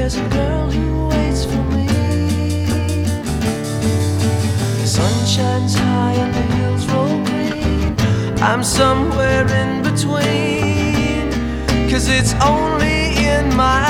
there's a girl who waits for me. The sun shines high and the hills roll green. I'm somewhere in between, 'cause it's only in my